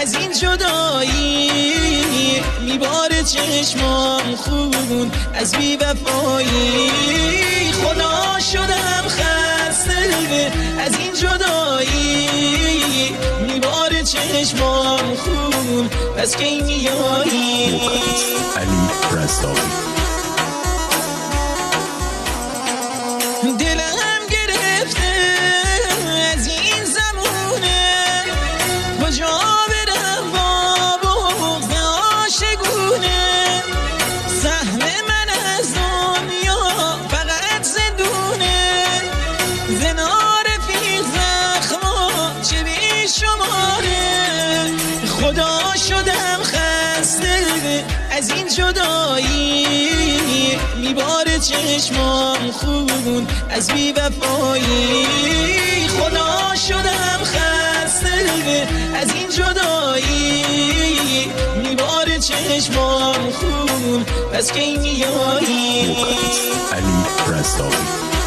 از این جدایی میباره چشمام خون از بی وفایی خدا شدم خسته از این جدایی میباره چشمام خون پس کی میایی علی رستاوی دلم گرفته از این زمونه کجا برم با بغض عاشقونه سهم من از دنیا فقط زندونه زنا رفیق زخما چه بی شماره خدا شدم خسته از این جدایی میباره چشمام خون از بی وفایی خدا شدم خسته از این جدایی میباره چشمام خون پس کی میایی علی رستاوی